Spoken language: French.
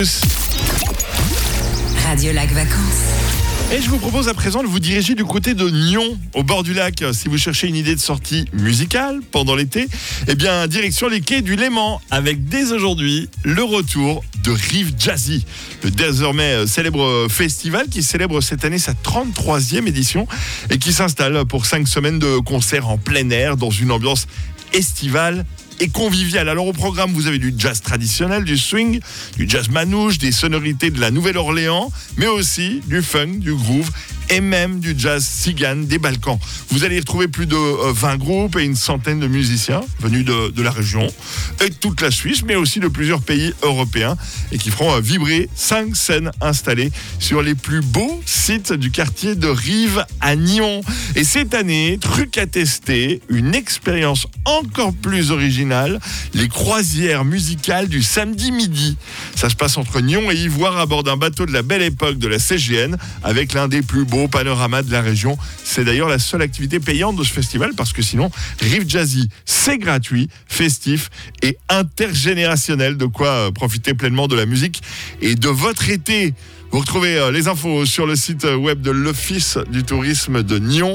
Radio Lac Vacances. Et je vous propose à présent de vous diriger du côté de Nyon, au bord du lac. Si vous cherchez une idée de sortie musicale pendant l'été, eh bien, direction les quais du Léman, avec dès aujourd'hui le retour de Rive Jazzy, le désormais célèbre festival qui célèbre cette année sa 33e édition et qui s'installe pour 5 semaines de concerts en plein air dans une ambiance estivale et convivial. Alors au programme, vous avez du jazz traditionnel, du swing, du jazz manouche, des sonorités de la Nouvelle-Orléans, mais aussi du funk, du groove et même du jazz cigane des Balkans. Vous allez y retrouver plus de 20 groupes et une centaine de musiciens venus de la région et de toute la Suisse, mais aussi de plusieurs pays européens et qui feront vibrer 5 scènes installées sur les plus beaux sites du quartier de Rive à Nyon. Et cette année, truc à tester, une expérience encore plus originale, les croisières musicales du samedi midi. Ça se passe entre Nyon et Ivoire à bord d'un bateau de la belle époque de la CGN avec l'un des plus beaux panoramas de la région. C'est d'ailleurs la seule activité payante de ce festival parce que sinon, Rive Jazzy, c'est gratuit, festif et intergénérationnel, de quoi profiter pleinement de la musique et de votre été. Vous retrouvez les infos sur le site web de l'Office du tourisme de Nyon.